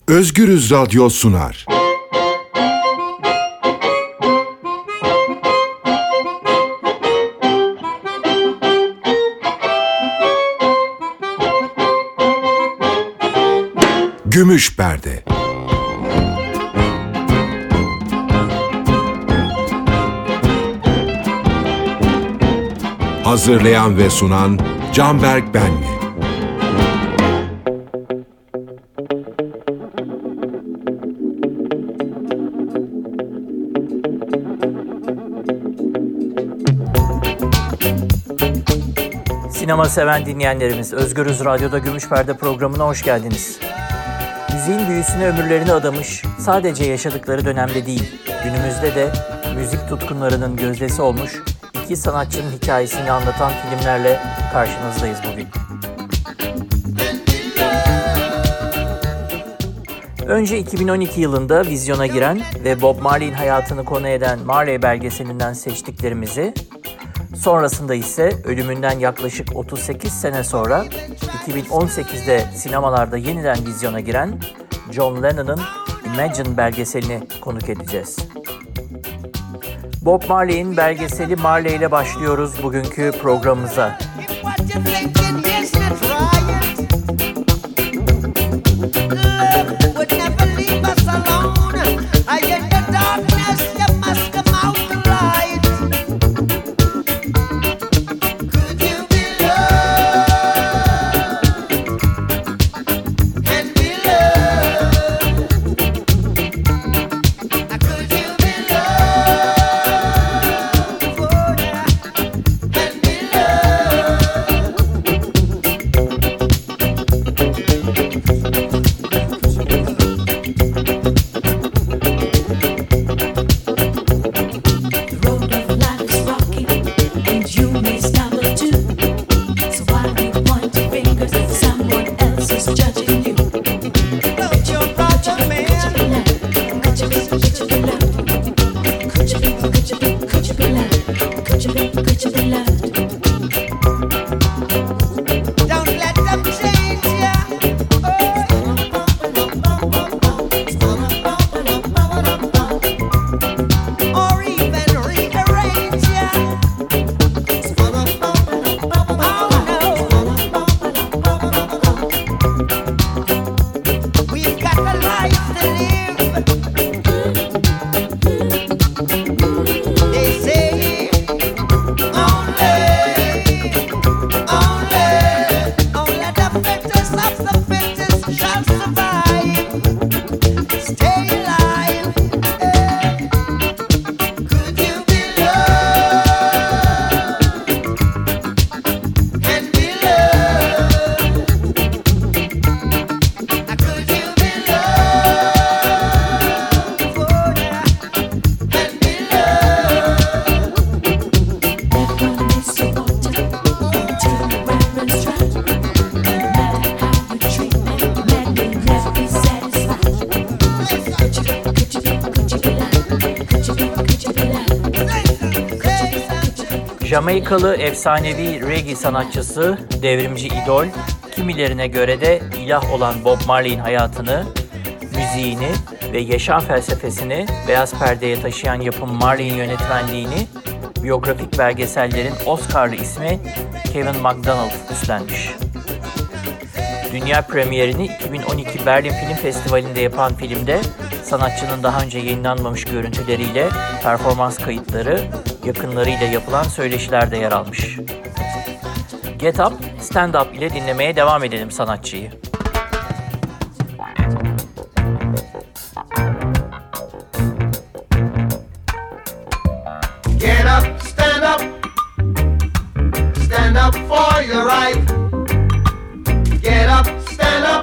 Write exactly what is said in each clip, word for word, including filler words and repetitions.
Özgürüz Radyo sunar. Gümüş Perde. Hazırlayan ve sunan Canberk Benli. Sinema seven dinleyenlerimiz, Özgürüz Radyo'da Gümüş Perde programına hoş geldiniz. Müziğin büyüsüne ömürlerini adamış, sadece yaşadıkları dönemde değil, günümüzde de müzik tutkunlarının gözdesi olmuş iki sanatçının hikayesini anlatan filmlerle karşınızdayız bugün. Önce iki bin on iki yılında vizyona giren ve Bob Marley'in hayatını konu eden Marley belgeselinden seçtiklerimizi, sonrasında ise ölümünden yaklaşık otuz sekiz sene sonra iki bin on sekizde sinemalarda yeniden vizyona giren John Lennon'ın Imagine belgeselini konuk edeceğiz. Bob Marley'in belgeseli Marley ile başlıyoruz bugünkü programımıza. Jamaikalı efsanevi reggae sanatçısı, devrimci idol, kimilerine göre de ilah olan Bob Marley'in hayatını, müziğini ve yaşam felsefesini beyaz perdeye taşıyan yapım Marley'in yönetmenliğini, biyografik belgesellerin Oscar'lı ismi Kevin MacDonald üstlenmiş. Dünya premierini iki bin on iki Berlin Film Festivali'nde yapan filmde sanatçının daha önce yayınlanmamış görüntüleriyle performans kayıtları, yakınlarıyla yapılan söyleşiler de yer almış. Get Up, Stand Up ile dinlemeye devam edelim sanatçıyı. Get up, stand up, stand up for your right. Get up, stand up,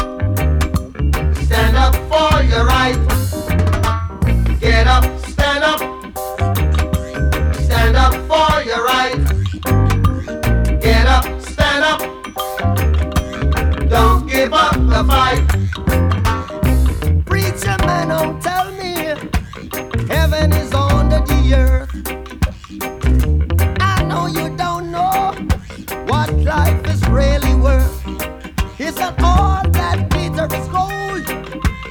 stand up for your right. Get up, stand up, stand up for your right. Get up, stand up, don't give up the fight. Preacher man, don't tell me heaven is under the earth. I know you don't know what life is really worth. Isn't all that glitter is gold?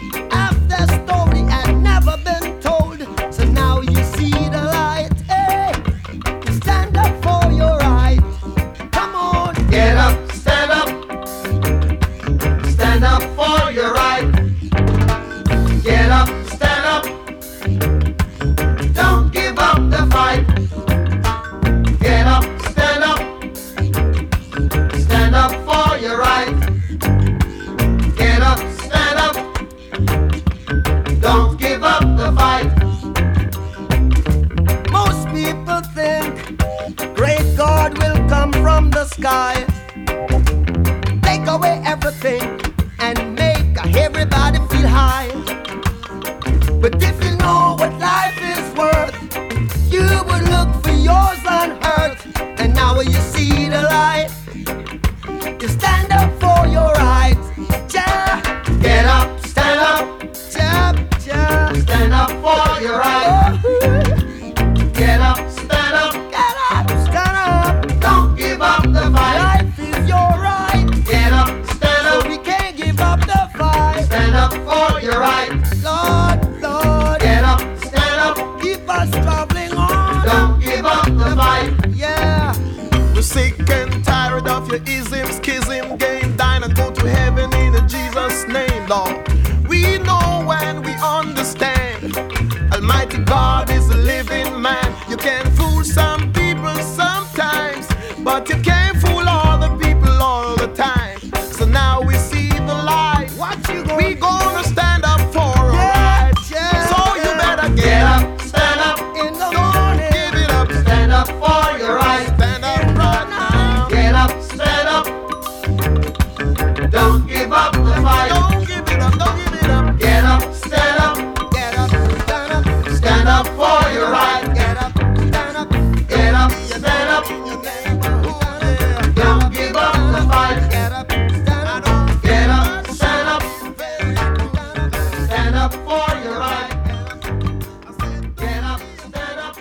feel high. But if you know what life is worth, you would look for yours on earth. And now you see the light, you stand up for your rights. Ja, Get up, stand up, ja, ja. stand up for your right. Get up, stand up, Get up, stand up. don't give up the fight. Life is your right, Get up, stand so up, we can't give up the fight. stand up for your right. Lord, Lord, Get up, stand up, keep us traveling on. don't give up the fight. Yeah. We're sick and tired of your ism, schism, game, dine and go to heaven in Jesus' name, Lord. We know and we understand. Almighty God is a living man. You can fool some people sometimes, but you can't fool all the people all the time. So now we see the light. What you gonna We gonna stand up for our Yeah, rights. yeah, So you yeah. better Get get up, up, stand up, in the don't morning? give it up, stand up for your right. stand up right now. Get up, stand up, don't give up the fight. Don't give it up, don't give it up. Get up, stand up, Get up, stand up, stand up for your right. get up, stand up. Get up, stand up, don't give up the fight. Get up, stand up. Get up, stand up, stand up for your right. Get up, stand up.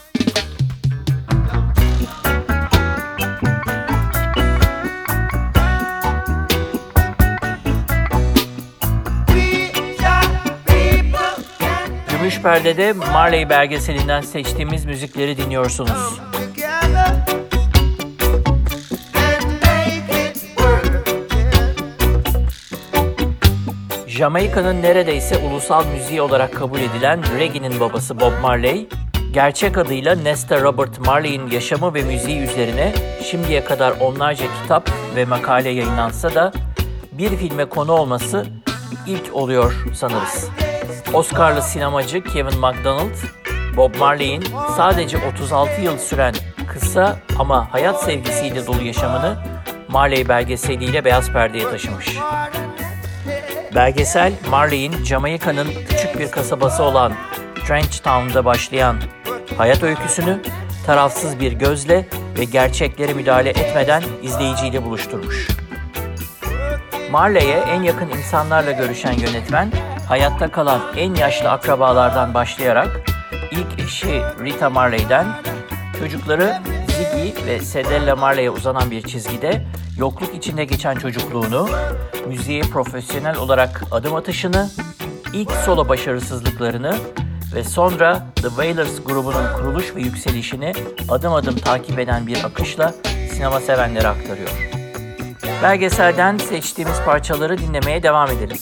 We the people can Gümüş Perde'de Marley belgeselinden seçtiğimiz müzikleri dinliyorsunuz. come together and make it work. Jamaika'nın neredeyse ulusal müziği olarak kabul edilen reggae'nin babası Bob Marley, gerçek adıyla Nesta Robert Marley'in yaşamı ve müziği üzerine şimdiye kadar onlarca kitap ve makale yayınlansa da bir filme konu olması ilk oluyor sanırız. Oscar'lı sinemacı Kevin MacDonald, Bob Marley'in sadece otuz altı yıl süren kısa ama hayat sevgisiyle dolu yaşamını Marley belgeseliyle beyaz perdeye taşımış. Belgesel, Marley'in Jamaika'nın küçük bir kasabası olan Trenchtown'da başlayan hayat öyküsünü tarafsız bir gözle ve gerçeklere müdahale etmeden izleyiciyle buluşturmuş. Marley'e en yakın insanlarla görüşen yönetmen, hayatta kalan en yaşlı akrabalardan başlayarak ilk eşi Rita Marley'den çocukları Ziggy ve Cedella Marley'e uzanan bir çizgide yokluk içinde geçen çocukluğunu, müziğe profesyonel olarak adım atışını, ilk solo başarısızlıklarını ve sonra The Wailers grubunun kuruluş ve yükselişini adım adım takip eden bir akışla sinema sevenlere aktarıyor. Belgeselden seçtiğimiz parçaları dinlemeye devam edelim.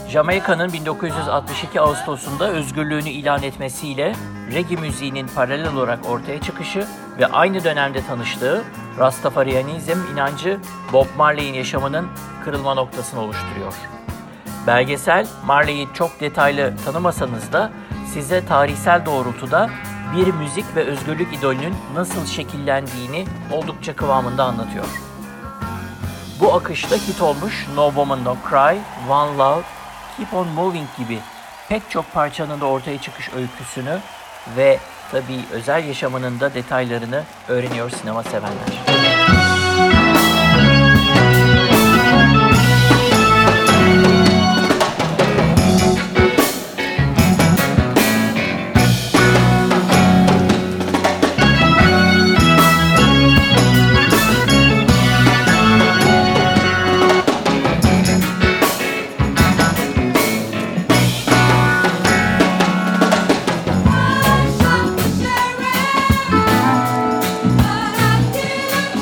Jamaika'nın bin dokuz yüz altmış iki Ağustos'unda özgürlüğünü ilan etmesiyle reggae müziğinin paralel olarak ortaya çıkışı ve aynı dönemde tanıştığı Rastafarianizm inancı Bob Marley'in yaşamının kırılma noktasını oluşturuyor. Belgesel, Marley'i çok detaylı tanımasanız da size tarihsel doğrultuda bir müzik ve özgürlük idolünün nasıl şekillendiğini oldukça kıvamında anlatıyor. Bu akışta hit olmuş No Woman No Cry, One Love, Keep On Moving gibi pek çok parçanın da ortaya çıkış öyküsünü ve tabii özel yaşamının da detaylarını öğreniyor sinema sevenler. But I didn't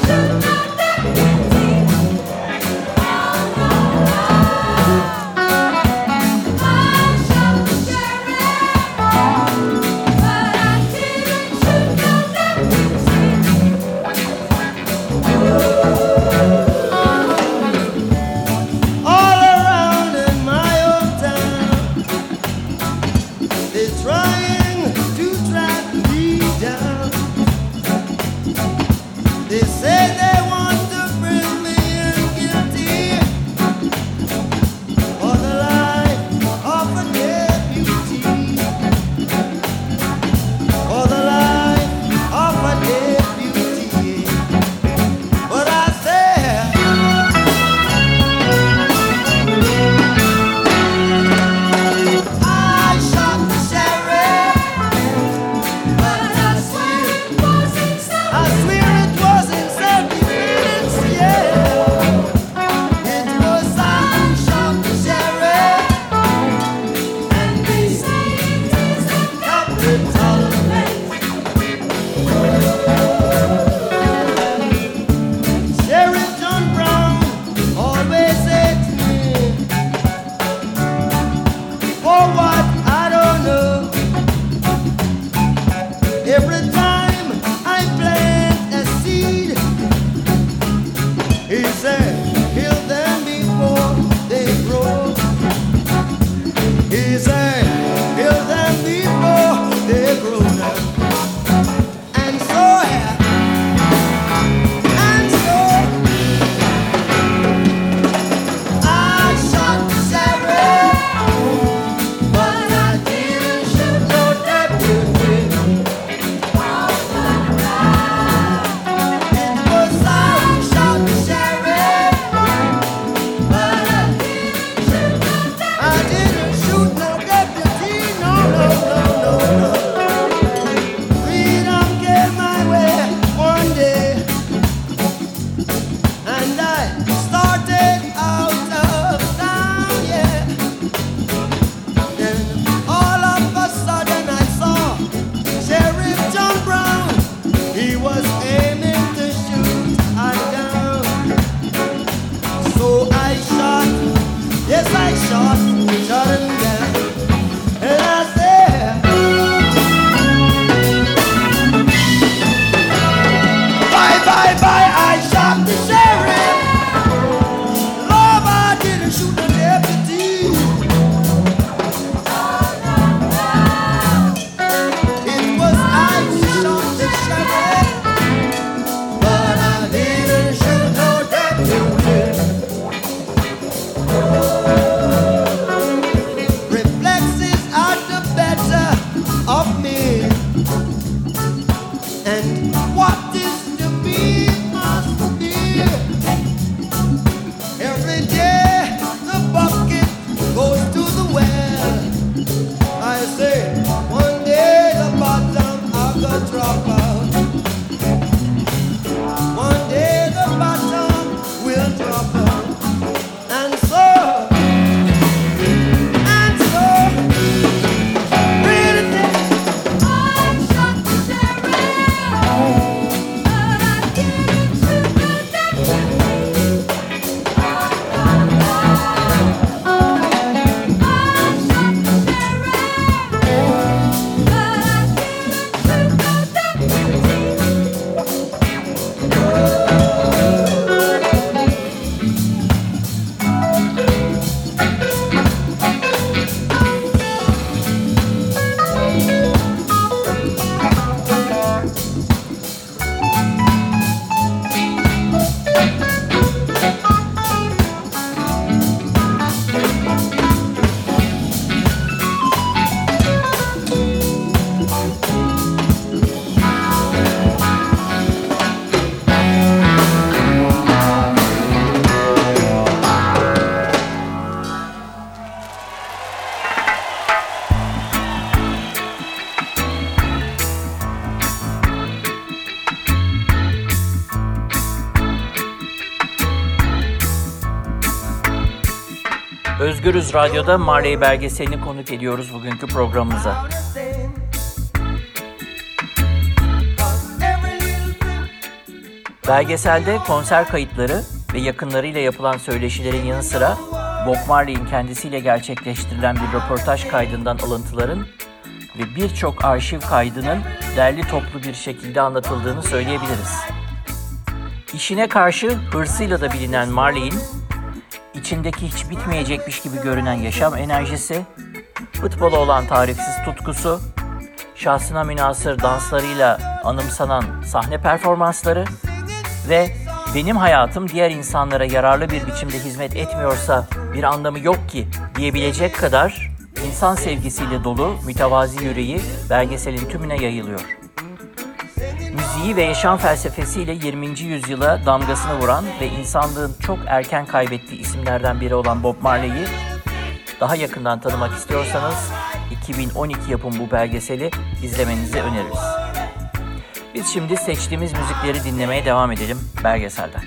Özgürüz Radyo'da Marley belgeselini konuk ediyoruz bugünkü programımıza. Belgeselde konser kayıtları ve yakınlarıyla yapılan söyleşilerin yanı sıra Bob Marley'in kendisiyle gerçekleştirilen bir röportaj kaydından alıntıların ve birçok arşiv kaydının derli toplu bir şekilde anlatıldığını söyleyebiliriz. İşine karşı hırsıyla da bilinen Marley'in içindeki hiç bitmeyecekmiş gibi görünen yaşam enerjisi, futbola olan tarifsiz tutkusu, şahsına münhasır danslarıyla anımsanan sahne performansları ve benim hayatım diğer insanlara yararlı bir biçimde hizmet etmiyorsa bir anlamı yok ki diyebilecek kadar insan sevgisiyle dolu mütevazi yüreği belgeselin tümüne yayılıyor. Müziği ve yaşam felsefesiyle yirminci yüzyıla damgasını vuran ve insanlığın çok erken kaybettiği isimlerden biri olan Bob Marley'i daha yakından tanımak istiyorsanız iki bin on iki yapım bu belgeseli izlemenizi öneririz. Biz şimdi seçtiğimiz müzikleri dinlemeye devam edelim belgeselden.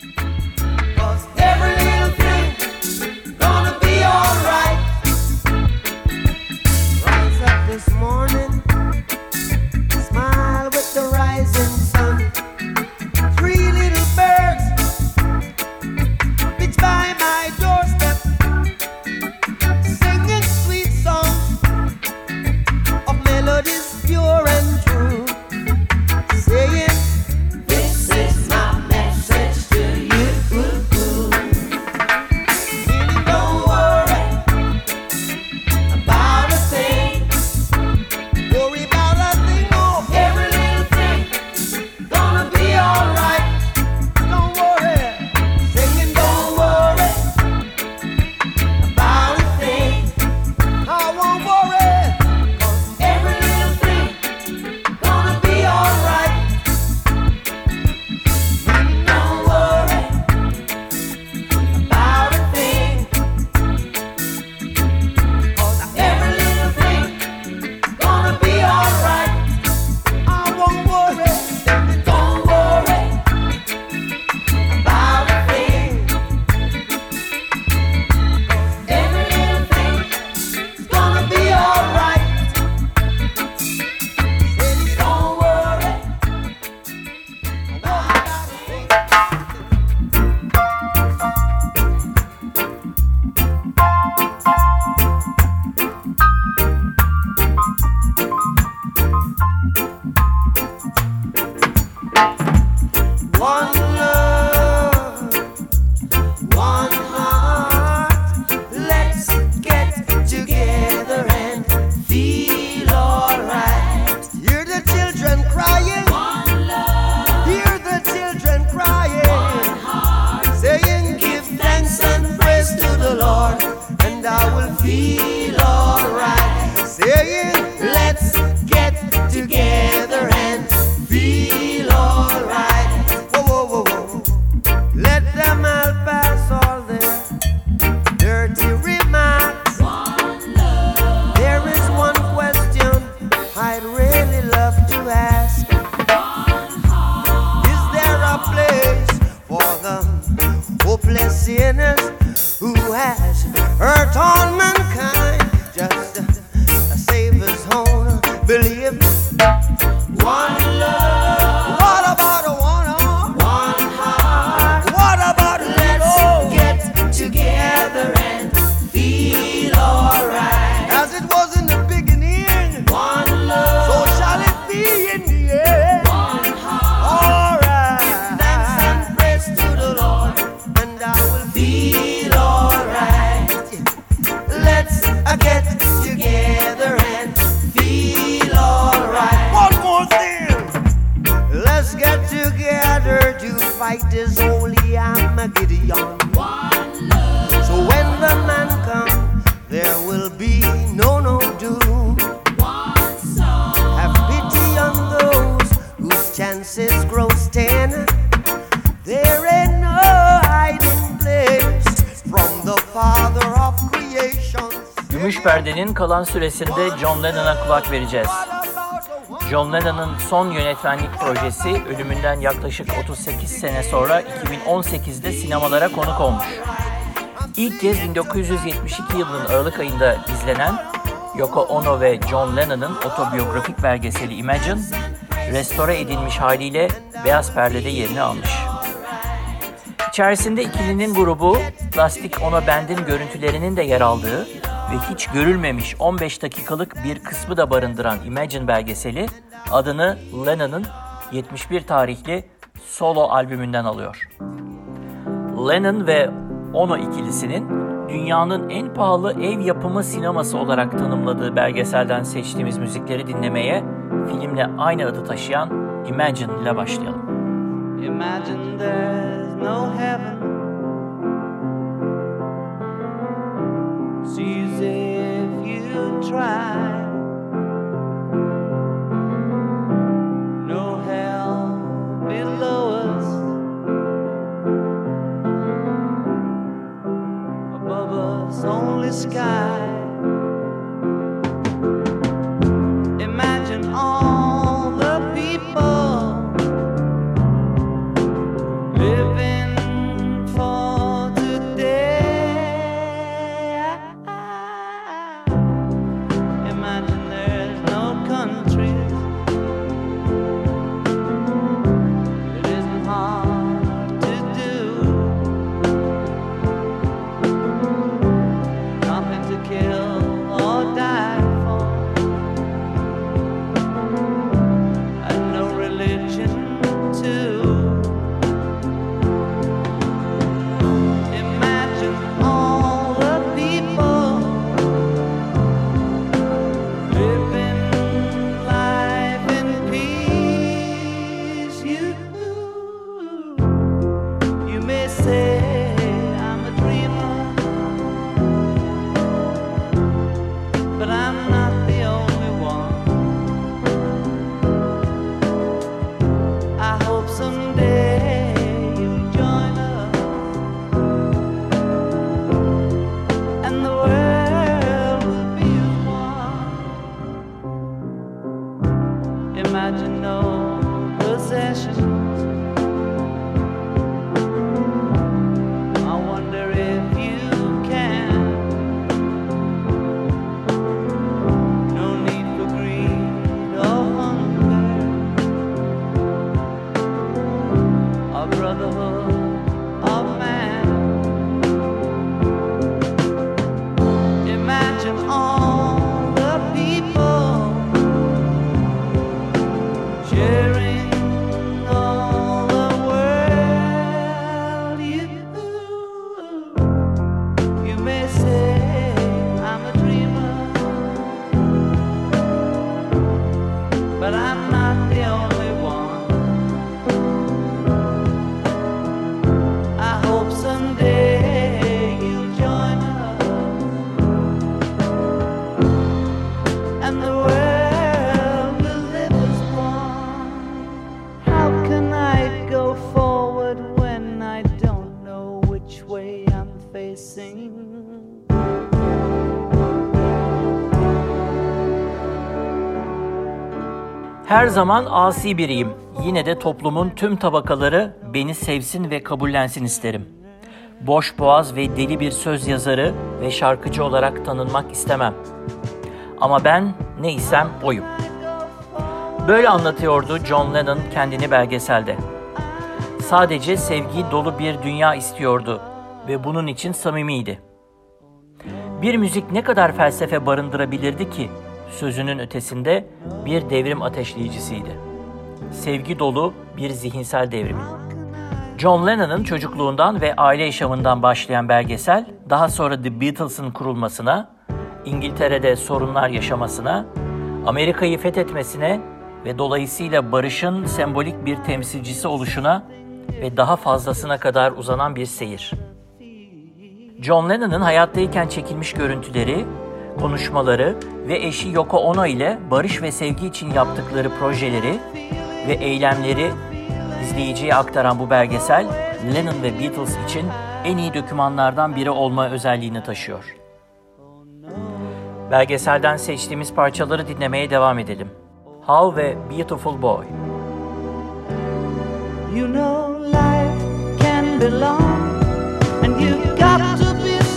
Gümüş Perde'nin kalan süresinde John Lennon'a kulak vereceğiz. John Lennon'ın son yönetmenlik projesi ölümünden yaklaşık otuz sekiz sene sonra iki bin on sekizde sinemalara konuk olmuş. İlk kez bin dokuz yüz yetmiş iki yılının Aralık ayında izlenen Yoko Ono ve John Lennon'ın otobiyografik belgeseli Imagine, restore edilmiş haliyle beyaz perdede yerini almış. İçerisinde ikilinin grubu Plastic Ono Band'in görüntülerinin de yer aldığı ve hiç görülmemiş on beş dakikalık bir kısmı da barındıran Imagine belgeseli adını Lennon'ın yetmiş bir tarihli solo albümünden alıyor. Lennon ve Ono ikilisinin dünyanın en pahalı ev yapımı sineması olarak tanımladığı belgeselden seçtiğimiz müzikleri dinlemeye filmle aynı adı taşıyan Imagine ile başlayalım. Imagine there's no heaven. It's easy if you try. No hell below us. Above us only sky. Imagine all the people living for today. Imagine there's no countries. It isn't hard to do. Nothing to kill or die for. And no religion too. Imagine all the people living life in peace. You, you may say I'm a dreamer, but I'm not the only one. I hope someday you'll join us and the world will be as one. Imagine no possessions. I wonder if you can. No need for greed or hunger. A brotherhood of man. Imagine all the people sharing all the world. You, you may say I'm a dreamer, but I'm not the only one. I hope someday you'll join us and the world will live as one. How can I go forward when I don't know which way I'm facing? Her zaman asi biriyim. Yine de toplumun tüm tabakaları beni sevsin ve kabullensin isterim. Boş boğaz ve deli bir söz yazarı ve şarkıcı olarak tanınmak istemem. Ama ben neysem oyum. Böyle anlatıyordu John Lennon kendini belgeselde. Sadece sevgi dolu bir dünya istiyordu ve bunun için samimiydi. Bir müzik ne kadar felsefe barındırabilirdi ki sözünün ötesinde bir devrim ateşleyicisiydi. Sevgi dolu bir zihinsel devrim. John Lennon'ın çocukluğundan ve aile yaşamından başlayan belgesel, daha sonra The Beatles'ın kurulmasına, İngiltere'de sorunlar yaşamasına, Amerika'yı fethetmesine ve dolayısıyla barışın sembolik bir temsilcisi oluşuna ve daha fazlasına kadar uzanan bir seyir. John Lennon'ın hayattayken çekilmiş görüntüleri, konuşmaları ve eşi Yoko Ono ile barış ve sevgi için yaptıkları projeleri ve eylemleri izleyiciye aktaran bu belgesel, Lennon ve Beatles için en iyi dokümanlardan biri olma özelliğini taşıyor. Belgeselden seçtiğimiz parçaları dinlemeye devam edelim. How ve Beautiful Boy. You know life can be long and you've got to be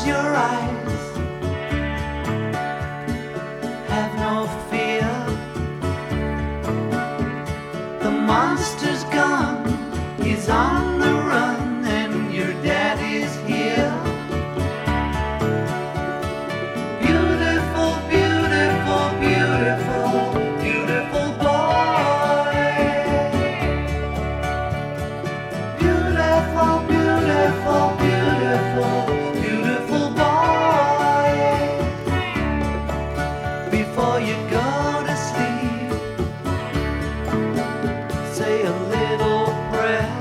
close your eyes. Have no fear. The monster's gone. He's on the run, and your daddy's here. Beautiful, beautiful, beautiful, beautiful boy. Beautiful, beautiful, beautiful, beautiful boy. Before you go to sleep, say a little prayer.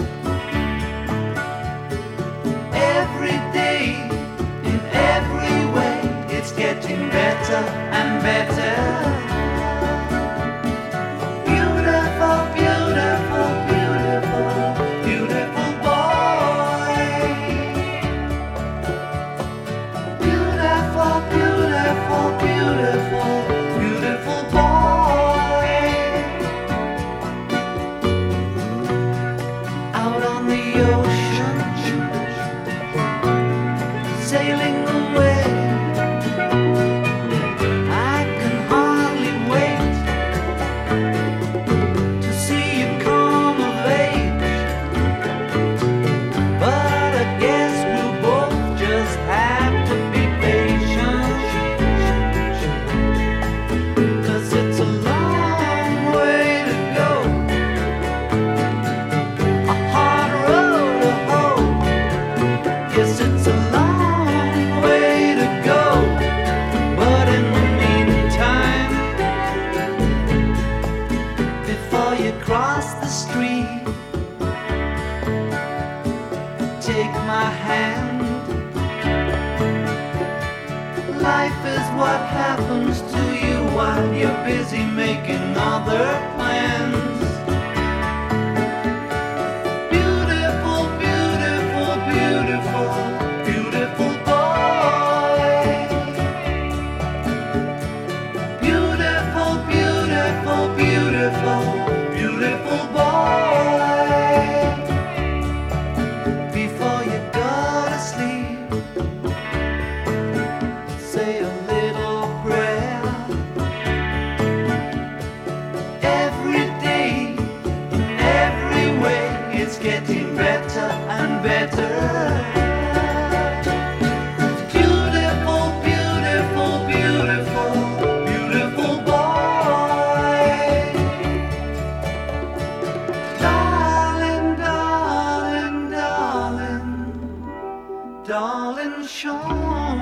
Every day, in every way, it's getting better and better. Beautiful, beautiful, beautiful, beautiful boy. Beautiful, beautiful, beautiful, beautiful boy. Out on the ocean, sailing away. I can hardly wait to see you come of age. But I guess we'll both just have to be patient, 'cause it's a long way to go, a hard road to hoe. Yes, it's a long way to go, but in the meantime, before you cross the street, take my hand. Life is what happens to you while you're busy making other plans. Beautiful, beautiful, beautiful, beautiful boy. Beautiful, beautiful, beautiful, beautiful boy. Before you go to sleep, say a little prayer. Every day, in every way, it's getting better and better. Beautiful, beautiful, beautiful, beautiful boy. Darling, darling, darling, darling Sean.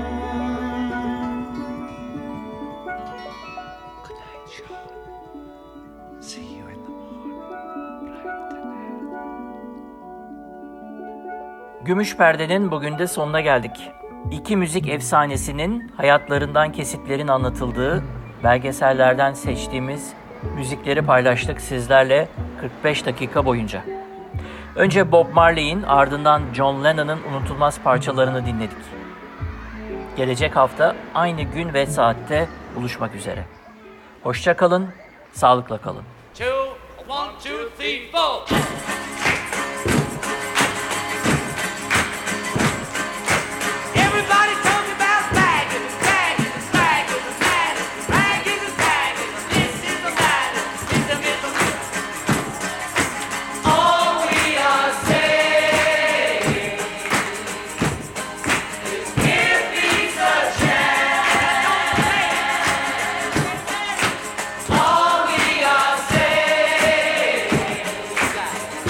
Good night, Sean. See you in the morning, bright and early. Gümüş Perde'nin bugün de sonuna geldik. İki müzik efsanesinin hayatlarından kesitlerin anlatıldığı belgesellerden seçtiğimiz müzikleri paylaştık sizlerle kırk beş dakika boyunca. Önce Bob Marley'in, ardından John Lennon'ın unutulmaz parçalarını dinledik. Gelecek hafta aynı gün ve saatte buluşmak üzere. Hoşça kalın, sağlıkla kalın. Two, one, two, three, four. Everybody talking about ragging, ragging, ragging, ragging, ragging, ragging. This is the matter. This is the all we are saying is give peace a chance. All we are saying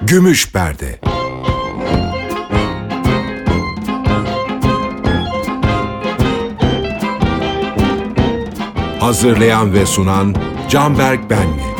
Gümüş Perde. Hazırlayan ve sunan Canberk Benli.